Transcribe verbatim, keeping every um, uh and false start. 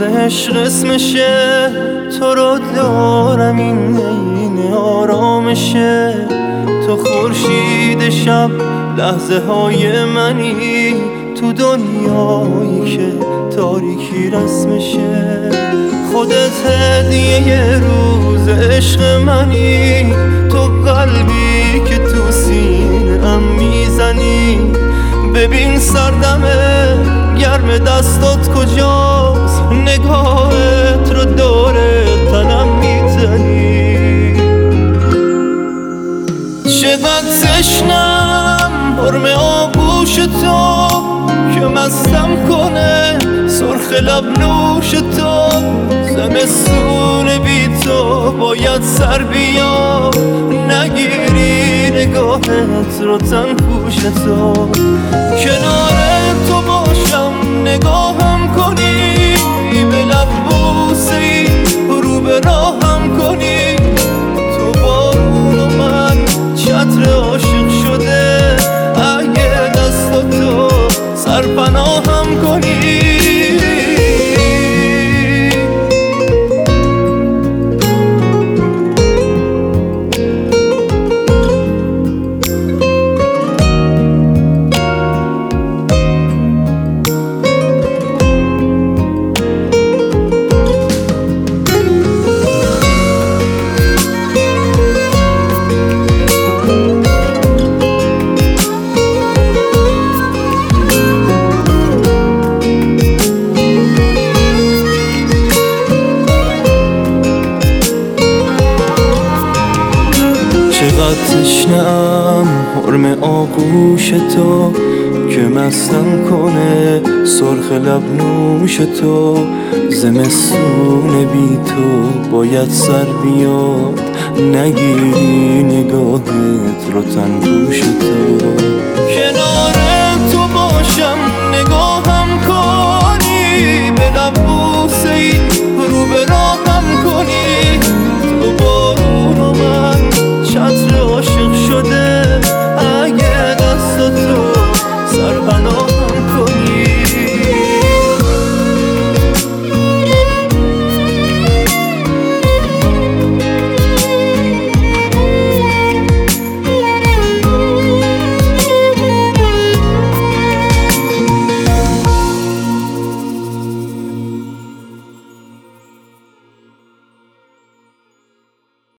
عشق اسمشه، تو رو دارم این عین آرامشه. تو خورشید شب لحظه های منی، تو دنیایی که تاریکی رسمشه. خودت هدیه یه روز عشق منی، تو قلبی که تو سینه‌ام میزنی. ببین سردمه گرم دستات کجاست، نگاهت رو دور تنم میزنی. چقدر تشنم حرم آغوش تو که مستم کنه، سرخ لب نوش تو. زمستون بی تو باید سر بیا، نگیری نگاهت رو تن پوش تو. کنار تو باشم نگاهم کنی، به لب بوسه ای رو به راهم کنی. تو بارون و من چتر عاشق شده، اگه دستاتو سرپناهم کنی. چقدر تشنم حرم آغوش تو که مستم کنه، سرخ لب نوش تو. زمستون بی تو باید سر بیاد، نگیری نگاهت رو تن پوش تو.